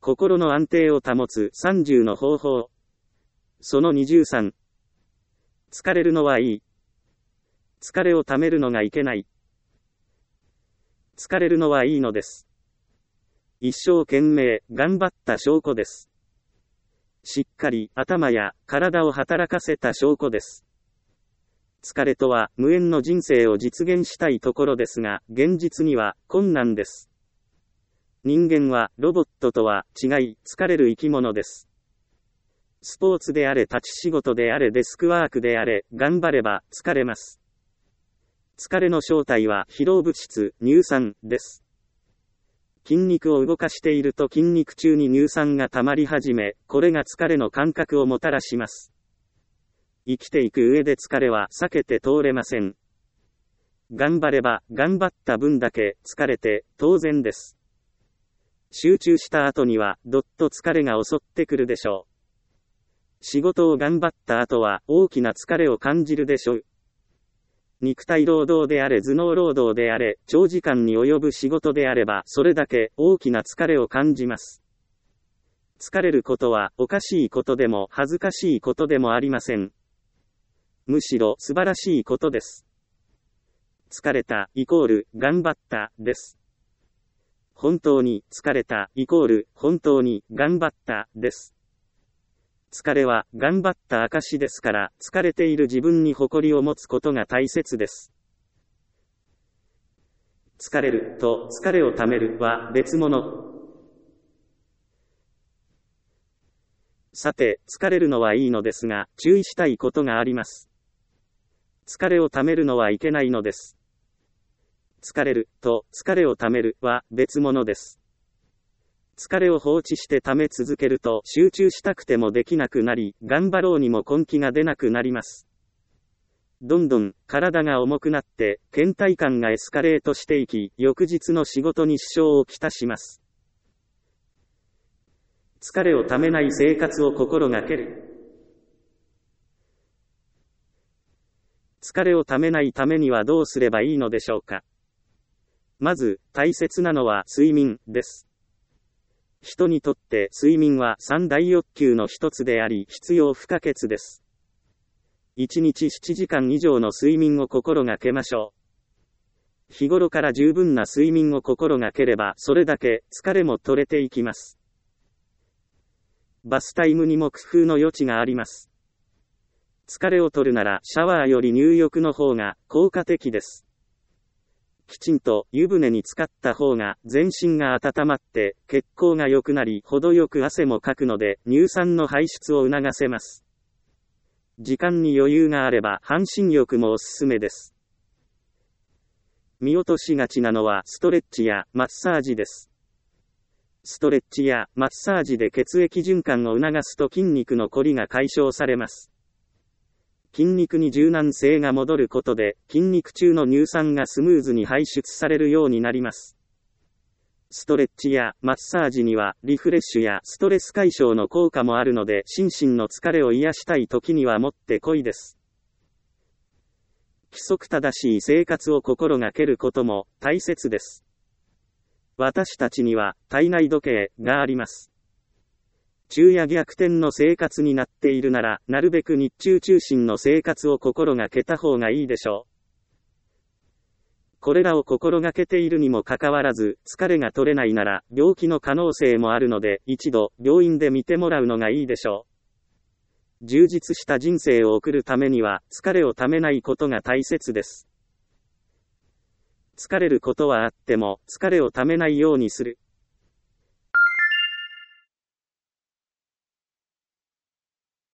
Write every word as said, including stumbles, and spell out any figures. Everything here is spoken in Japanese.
心の安定を保つさんじゅうの方法。そのにじゅうさん。疲れるのはいい。疲れをためるのがいけない。疲れるのはいいのです。一生懸命頑張った証拠です。しっかり頭や体を働かせた証拠です。疲れとは無縁の人生を実現したいところですが、現実には困難です。人間はロボットとは違い疲れる生き物です。スポーツであれ立ち仕事であれデスクワークであれ、頑張れば疲れます。疲れの正体は疲労物質、乳酸です。筋肉を動かしていると筋肉中に乳酸が溜まり始め、これが疲れの感覚をもたらします。生きていく上で疲れは避けて通れません。頑張れば頑張った分だけ疲れて当然です。集中した後にはどっと疲れが襲ってくるでしょう。仕事を頑張った後は大きな疲れを感じるでしょう。肉体労働であれ頭脳労働であれ長時間に及ぶ仕事であればそれだけ大きな疲れを感じます。疲れることはおかしいことでも恥ずかしいことでもありません。むしろ素晴らしいことです。疲れたイコール頑張ったです。本当に疲れたイコール本当に頑張ったです。疲れは頑張った証ですから、疲れている自分に誇りを持つことが大切です。疲れると疲れをためるは別物。さて、疲れるのはいいのですが、注意したいことがあります。疲れをためるのはいけないのです。疲れると疲れをためるは別物です。疲れを放置してため続けると集中したくてもできなくなり、頑張ろうにも根気が出なくなります。どんどん体が重くなって倦怠感がエスカレートしていき、翌日の仕事に支障をきたします。疲れをためない生活を心がける。疲れをためないためにはどうすればいいのでしょうか。まず、大切なのは睡眠です。人にとって睡眠は三大欲求の一つであり、必要不可欠です。いちにちななじかん以上の睡眠を心がけましょう。日頃から十分な睡眠を心がければ、それだけ疲れも取れていきます。バスタイムにも工夫の余地があります。疲れを取るならシャワーより入浴の方が効果的です。きちんと湯船に浸かった方が全身が温まって血行が良くなり程よく汗もかくので乳酸の排出を促せます。時間に余裕があれば半身浴もおすすめです。見落としがちなのはストレッチやマッサージです。ストレッチやマッサージで血液循環を促すと筋肉のこりが解消されます。筋肉に柔軟性が戻ることで、筋肉中の乳酸がスムーズに排出されるようになります。ストレッチやマッサージには、リフレッシュやストレス解消の効果もあるので、心身の疲れを癒したい時にはもってこいです。規則正しい生活を心がけることも大切です。私たちには、体内時計があります。昼夜逆転の生活になっているなら、なるべく日中中心の生活を心がけた方がいいでしょう。これらを心がけているにもかかわらず、疲れが取れないなら、病気の可能性もあるので、一度、病院で見てもらうのがいいでしょう。充実した人生を送るためには、疲れをためないことが大切です。疲れることはあっても、疲れをためないようにする。